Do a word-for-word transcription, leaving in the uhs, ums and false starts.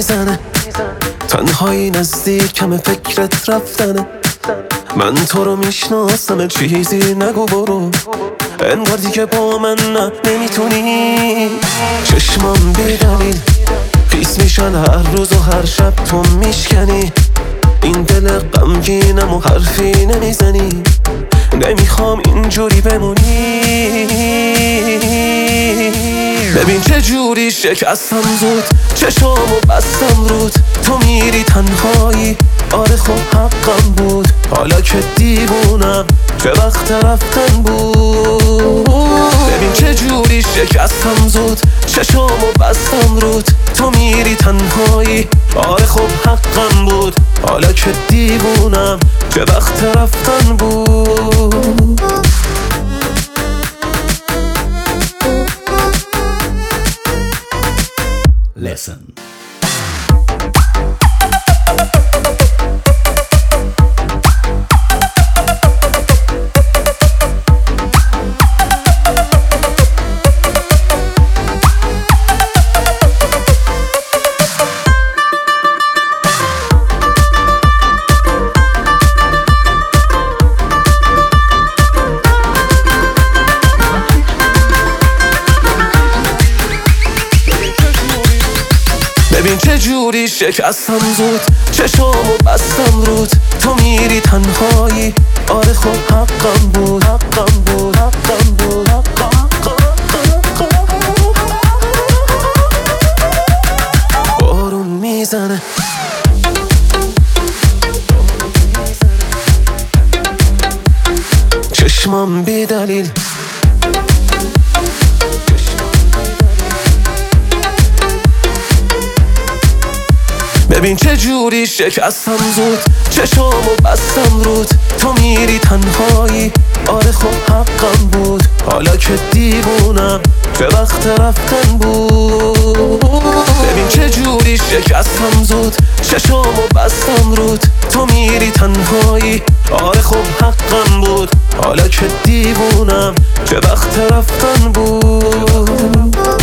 میزنه، تنهایی نزدیکم فکرت رفتنه. من تو رو میشناسم چیزی نگو برو، انگار دیگه با من نه نمیتونی. چشمام بی دلیل خیس میشن هر روز و هر شب تو میشکنی. این دل غمگینم و حرفی نمیزنی، نمیخوام اینجوری بمونی. ببین چه جوری شکستم زود، چشامو بستم رود. تو میری تنهایی، آره خب حقم بود. حالا که دیوونم چه وقت رفتن بود. ببین چه جوری شکستم زود، چشامو بستم رود. تو میری تنهایی، آره خب حقم بود. حالا که دیوونم چه وقت رفتن بود. Listen. ببین چه جوری شکستم زود، چشامو بستم رود. تو میری تنهایی، آره خب حقم بود. حقم بود حقم بود حقم. بارون میزنه، چشمام بی دلیل ببین چه جوری شکستم زود، چشامو بستم رود. تو میری تنهایی، آره خب حقم بود. حالا که دیوونم چه وقت رفتن بود. ببین چه جوری شکستم زود، چشامو بستم رود. تو میری تنهایی، آره خب حقم بود. حالا که دیوونم چه وقت رفتن بود.